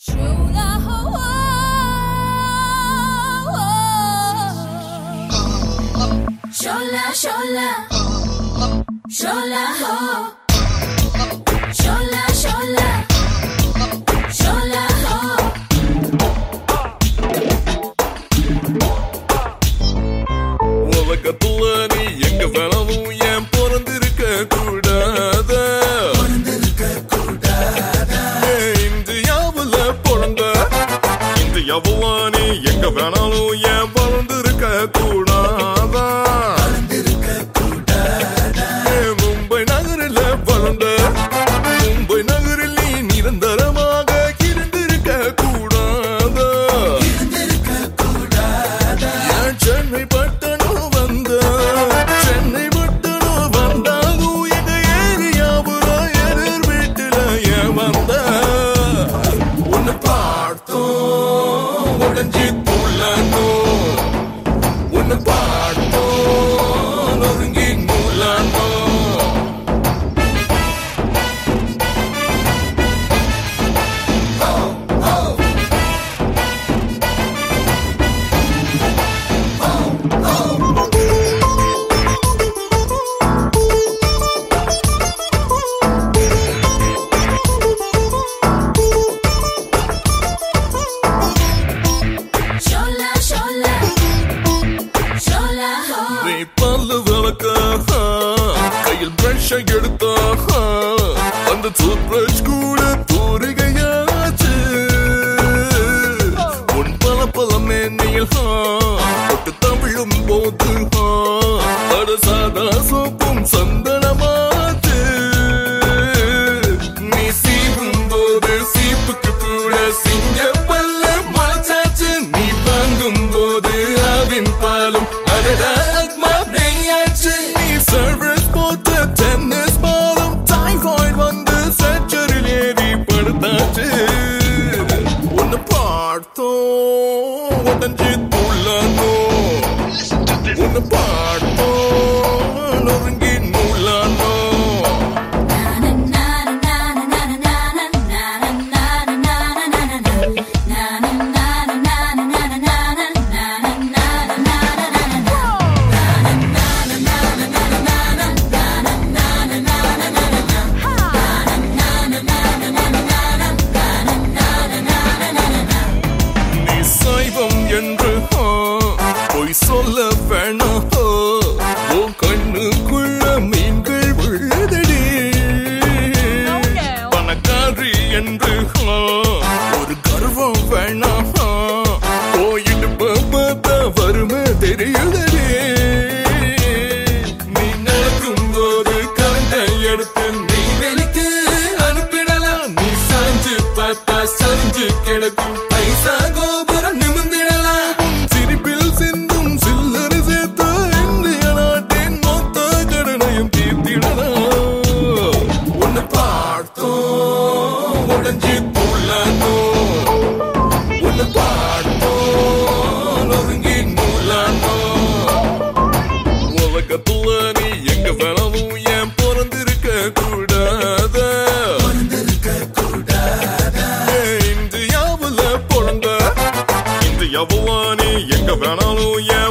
உலகத்துல நீ எங்க வேணாலும் ஏன் பிறந்திருக்க கூடாத இந்தியாவுல பிறந்த இந்தியாவுல நீ எங்க வேணாலும் ஏன் பிறந்திருக்க கூடாதா மும்பை நகரில் வளர்ந்த மும்பை நகரில் நீ நிரந்தரமாக இருந்திருக்க கூடாதா சென்னை பட்டணம் வந்த சென்னை பட்டணம் வந்தாலும் எங்க ஏரியாவுல எதிர் வீட்டுல ஏன் வந்த உன்னை பார்த்தோம் உடஞ்சி துள்ளனோ உன்னை பார்த்தோம் நொறுங்கி நூலானோ பல்லு விளக்க கையில் பிரஷ் எடுத்தா அந்த டூத் பிரஷ் கூட தூரிகையாச்சு உன் பல பல மேனியில் தொட்டு தமிழும் போது அட சாதா சோப்பும் சந்தனமாச்சு நீ சீவும் போது சீப்புக்கு கூட சிங்க பல்ல முளைச்சாச்சு நீ வாங்கும் போது ஆவின் பாலும் அடடா சர்வஸ் போட்ட டென்னிஸ் பாலும் டைஃபாய்டு வந்து சர்ஜரில் ஏறி படுத்தாச்சு உன்னை பார்த்தோம் உடஞ்சி துள்ளனோ உன்னை பார்த்தோம் நொறுங்கி நூலானோ என்று பொய் சொல்ல வேணாம் உன் கண்ணுக்குள்ள மீன்கள் விழுதடி பணக்காரி என்று ஒரு கர்வம் வேணாம் போயிட்டு பார்த்தா வறுமை தெரியுதடி நீ நடக்கும் போது கரண்டை எடுத்து நீ வெளிக்கு அனுப்பிடலாம் நீ சாஞ்சு பார்த்தா சரிஞ்சு கிடக்கும் பைசா கோபுரம் உடஞ்சி துள்ளனோ உன்னை பார்த்தோம் நொறுங்கி நூலானோ உலகத்துல நீ எங்க வேணாலும் ஏன் பிறந்திருக்க கூடாத இந்தியாவுல பிறந்த இந்தியாவுல நீ எங்க வேணாலும்